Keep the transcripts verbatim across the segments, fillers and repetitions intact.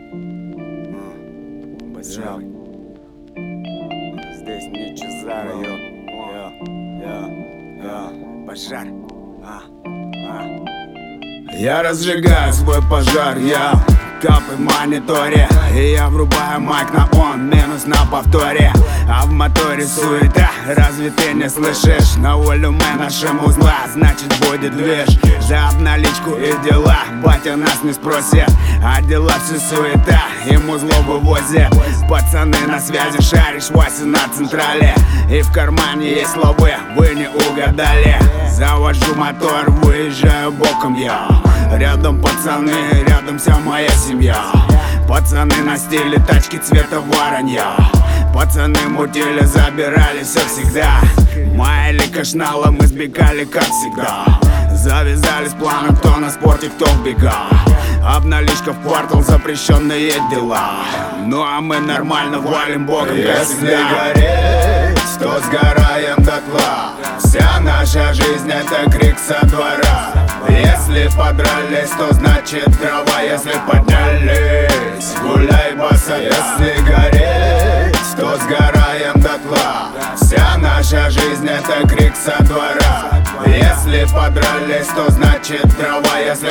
Бажар. Здесь не Чезаро, йо, йо, йо, йо, Бажар. А, а. Я разжигаю свой пожар, я капы в мониторе, и я врубаю майк на он, минус на повторе. А в моторе суета, разве ты не слышишь? На волю мы нашим узла, значит будет движ. За обналичку и дела, батя нас не спросит, а дела все суета, ему зло вывозит. Пацаны на связи, шаришь, Вася на централе, и в кармане есть лавы, вы не угадали. Завожу мотор, выезжаю боком я. Рядом пацаны, рядом вся моя семья. Пацаны на стиле, тачки цвета воронья. Пацаны мутили, забирали все всегда. Майли кашнала, мы сбегали как всегда. Завязались планом, кто на спорте, кто в бегах. Обналичка в квартал, запрещенные дела. Ну а мы нормально валим боком, как всегда. Если гореть, то сгораем дотла. Вся наша жизнь это крик со двора. Если подрались, то значит дрова. Если поднялись, гуляй босса. Если гореть, то сгораем дотла. Вся наша жизнь это крик со двора. Если подрались, то значит дрова. Если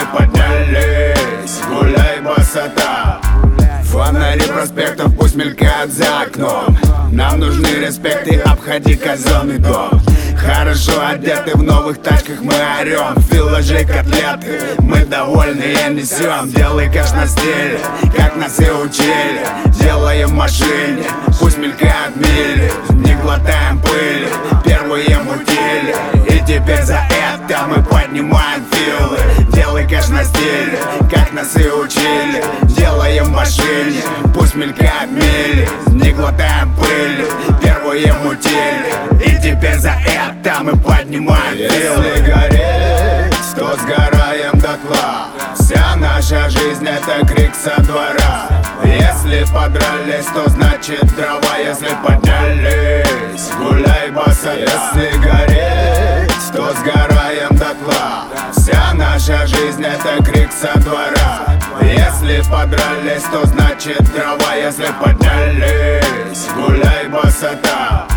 поднялись, гуляй босота. Фонари проспектов пусть мелькают за окном. Нам нужны респекты, обходи казенный дом. Хорошо одеты, в новых тачках мы орем. Филажи, котлеты, мы довольные несем. Делай кэш на стиле, как нас и учили. Делаем в машине, пусть мелькают мили. Не глотаем пыли, первые мутили. И теперь за это мы поднимаем филы. Делай кэш на стиле, как нас и учили. Делаем в машине, пусть мелькают мили. Не глотаем пыли, первые мутили. И теперь за это мы поднимаем филы. Если гореть, то сгораем дотла. Вся наша жизнь это крик со двора. Если подрались, то значит дрова. Если поднялись, гуляй босса. Если гореть, то сгораем дотла. Вся наша жизнь это крик со двора. Если подрались, то значит дрова. Если поднялись, гуляй босота.